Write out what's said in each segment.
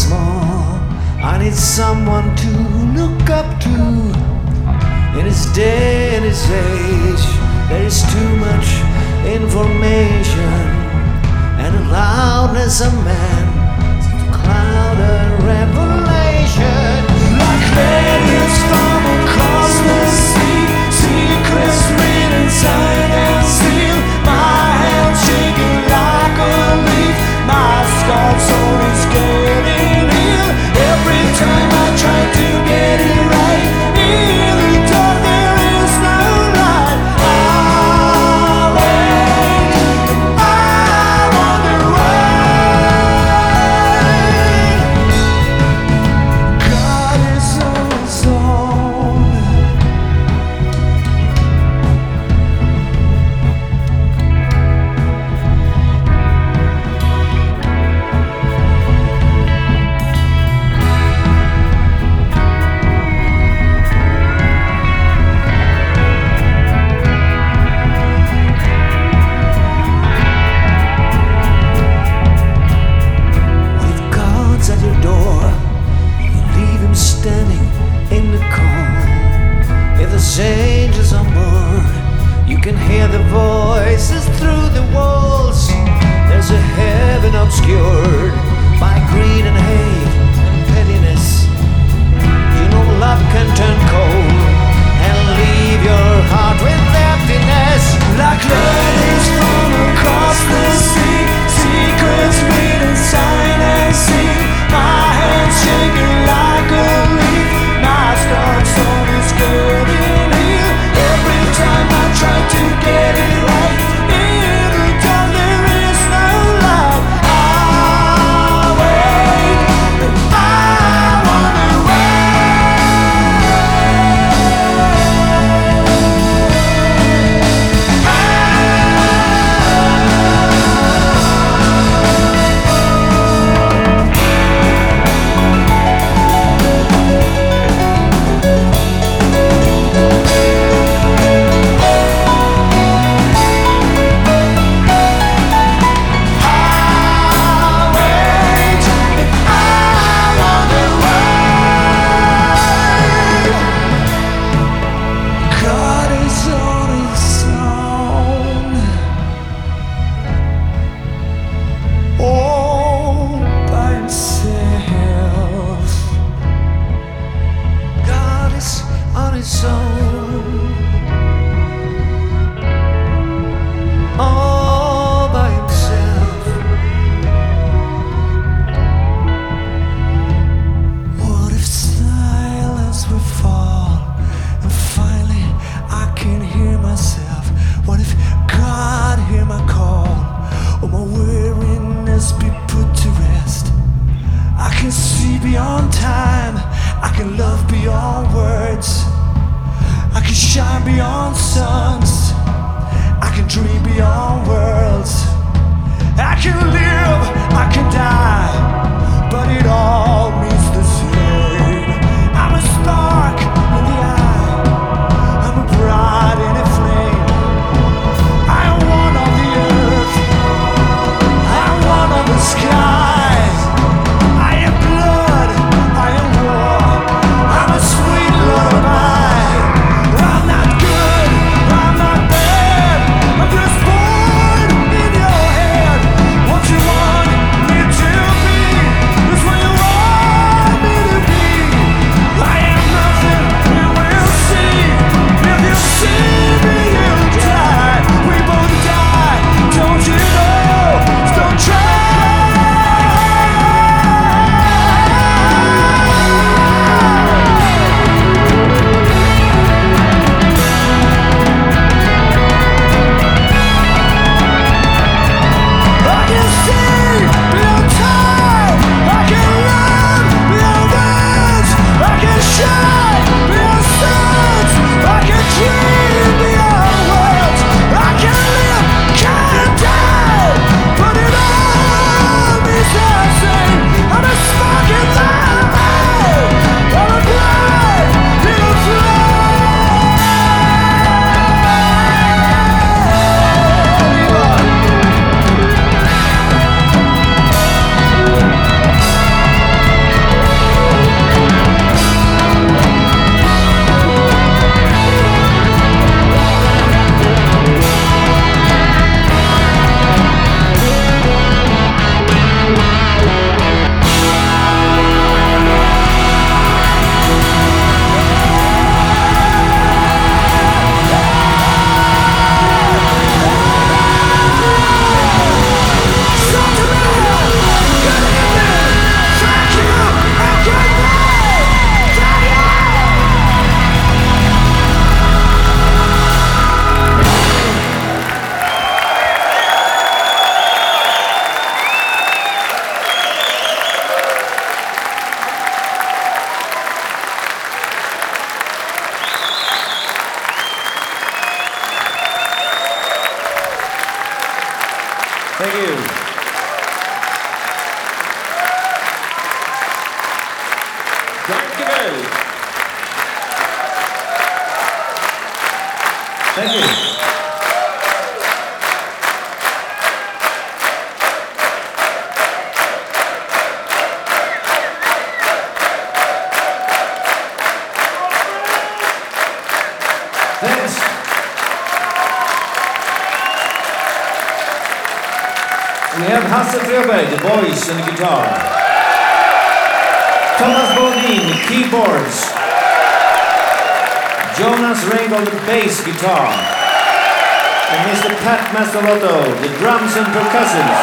small. I need someone to look up to. In his day and his age, there is too much information, and the loudness of man to cloud a revelation. Like letters from across the sea, secrets written signed and sealed. My hand shaking like a leaf, my scarred soul is getting healed. Every time I try to get it right, in the dark there is no light. I wait, I wonder why. God is on his own. If God's at your door, you leave him standing in the cold. If there's angels on board, you can hear the voices through the walls. There's a heaven obscured by greed and hate and pettiness. You know love can turn cold and leave your heart with emptiness. Like letters from across the sea, secrets written signed and sealed. My hands shaking like a leaf, my scarred soul is getting healed. Every time I try to get it right, in the dark there is no light. I wait, I wonder God is on his own, all by himself. God is on his own, all by himself. What if silence would fall and finally I can hear myself? What if God hear my call, or my weariness be put to rest? I can see beyond time, I can love beyond words, I can shine beyond suns, I can dream beyond worlds. I can live, I can die, but it all means the same. I'm a spark in the eye, I'm a bride in a flame. I am one on the earth, I'm one on the skies. I am blood, I am war, I'm a sweet lullaby. I'm not good, I'm not bad, I'm just born in your head. What you want me to Thank you. Dankjewel. Thank you. Thanks. We have Hasse Fröberg, the voice and the guitar. Thomas Bodin, the keyboards. Jonas Reingold, the bass guitar. And Mr. Pat Mastrolotto, the drums and percussions.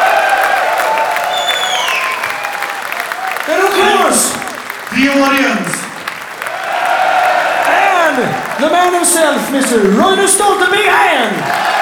And of course, the audience. And the man himself, Mr. Roine Stolte, big hand.